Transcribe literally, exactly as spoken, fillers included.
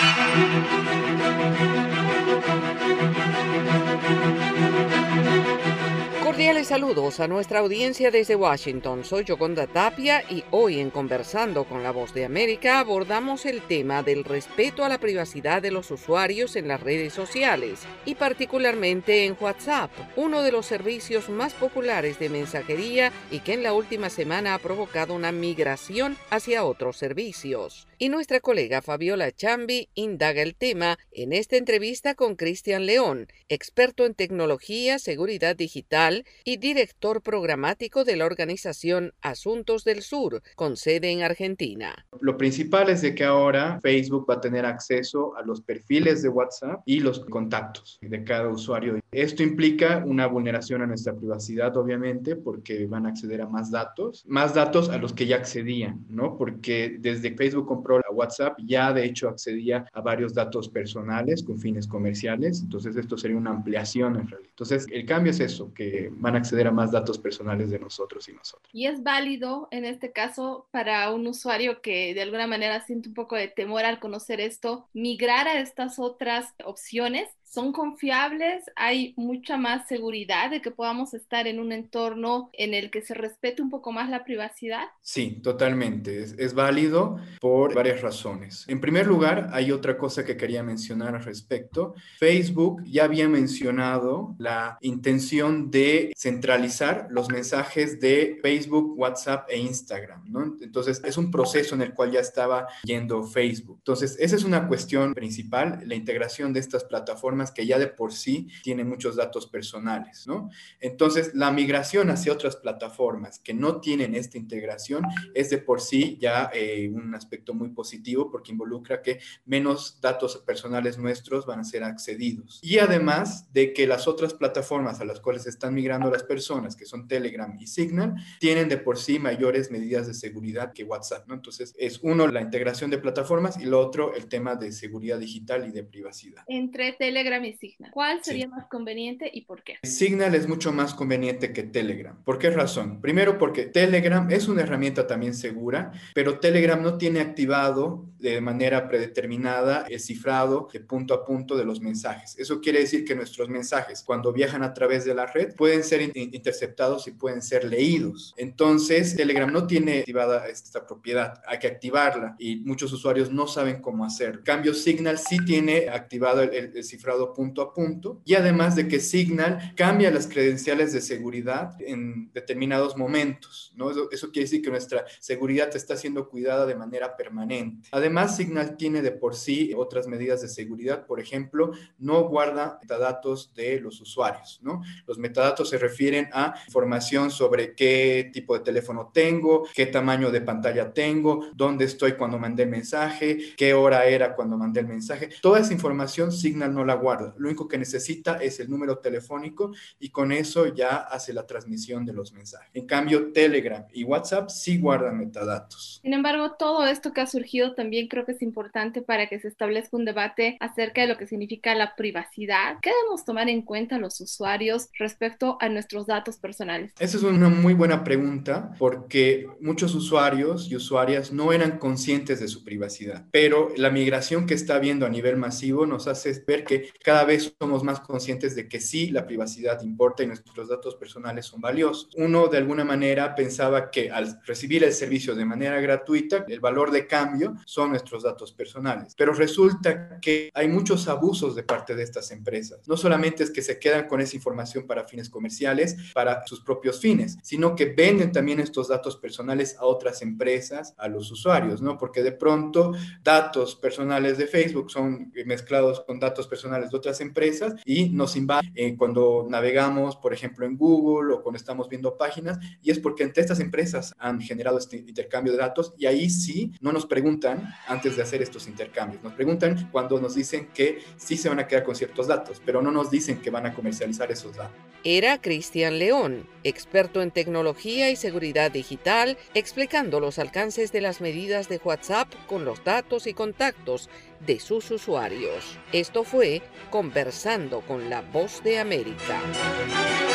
Cordiales saludos a nuestra audiencia desde Washington. Soy Yoconda Tapia y hoy en Conversando con la Voz de América abordamos el tema del respeto a la privacidad de los usuarios en las redes sociales y particularmente en WhatsApp, uno de los servicios más populares de mensajería y que en la última semana ha provocado una migración hacia otros servicios. Y nuestra colega Fabiola Chambi indaga el tema en esta entrevista con Cristian León, experto en tecnología, seguridad digital y director programático de la organización Asuntos del Sur, con sede en Argentina. Lo principal es de que ahora Facebook va a tener acceso a los perfiles de WhatsApp y los contactos de cada usuario. Esto implica una vulneración a nuestra privacidad, obviamente, porque van a acceder a más datos, más datos a los que ya accedían, ¿no? Porque desde que Facebook compró la WhatsApp, ya de hecho accedía a varios datos personales con fines comerciales. Entonces, esto sería una ampliación en realidad. Entonces, el cambio es eso, que van a acceder a más datos personales de nosotros y nosotros. ¿Y es válido en este caso para un usuario que de alguna manera siente un poco de temor al conocer esto, migrar a estas otras opciones? ¿Son confiables? ¿Hay mucha más seguridad de que podamos estar en un entorno en el que se respete un poco más la privacidad? Sí, totalmente. Es, es válido por varias razones. En primer lugar, hay otra cosa que quería mencionar al respecto. Facebook ya había mencionado la intención de centralizar los mensajes de Facebook, WhatsApp e Instagram, ¿no? Entonces, es un proceso en el cual ya estaba yendo Facebook. Entonces, esa es una cuestión principal, la integración de estas plataformas que ya de por sí tienen muchos datos personales, ¿no? Entonces, la migración hacia otras plataformas que no tienen esta integración es de por sí ya eh, un aspecto muy positivo porque involucra que menos datos personales nuestros van a ser accedidos. Y además de que las otras plataformas a las cuales están migrando las personas, que son Telegram y Signal, tienen de por sí mayores medidas de seguridad que WhatsApp, ¿no? Entonces, es uno, la integración de plataformas y lo otro, el tema de seguridad digital y de privacidad. Entre Telegram y Signal, ¿cuál sería Sí. más conveniente y por qué? Signal es mucho más conveniente que Telegram. ¿Por qué razón? Primero porque Telegram es una herramienta también segura, pero Telegram no tiene activado de manera predeterminada el cifrado de punto a punto de los mensajes. Eso quiere decir que nuestros mensajes, cuando viajan a través de la red, pueden ser in- interceptados y pueden ser leídos. Entonces, Telegram no tiene activada esta propiedad. Hay que activarla y muchos usuarios no saben cómo hacerlo. En cambio, Signal sí tiene activado el, el, el cifrado punto a punto y además de que Signal cambia las credenciales de seguridad en determinados momentos, ¿no? Eso, eso quiere decir que nuestra seguridad está siendo cuidada de manera permanente. Además, Signal tiene de por sí otras medidas de seguridad. Por ejemplo, no guarda metadatos de los usuarios, ¿no? Los metadatos se refieren a información sobre qué tipo de teléfono tengo, qué tamaño de pantalla tengo, dónde estoy cuando mandé el mensaje, qué hora era cuando mandé el mensaje. Toda esa información Signal no la guarda. Lo único que necesita es el número telefónico y con eso ya hace la transmisión de los mensajes. En cambio, Telegram y WhatsApp sí guardan metadatos. Sin embargo, todo esto que ha surgido también creo que es importante para que se establezca un debate acerca de lo que significa la privacidad. ¿Qué debemos tomar en cuenta los usuarios respecto a nuestros datos personales? Esa es una muy buena pregunta porque muchos usuarios y usuarias no eran conscientes de su privacidad, pero la migración que está habiendo a nivel masivo nos hace ver que cada vez somos más conscientes de que sí, la privacidad importa y nuestros datos personales son valiosos. Uno, de alguna manera, pensaba que al recibir el servicio de manera gratuita, el valor de cambio son nuestros datos personales. Pero resulta que hay muchos abusos de parte de estas empresas. No solamente es que se quedan con esa información para fines comerciales, para sus propios fines, sino que venden también estos datos personales a otras empresas, a los usuarios, ¿no? Porque de pronto datos personales de Facebook son mezclados con datos personales de otras empresas y nos invaden eh, cuando navegamos, por ejemplo, en Google o cuando estamos viendo páginas, y es porque entre estas empresas han generado este intercambio de datos y ahí sí no nos preguntan antes de hacer estos intercambios, nos preguntan cuando nos dicen que sí se van a quedar con ciertos datos, pero no nos dicen que van a comercializar esos datos. Era Cristian León, experto en tecnología y seguridad digital, explicando los alcances de las medidas de WhatsApp con los datos y contactos de sus usuarios. Esto fue Conversando con la Voz de América.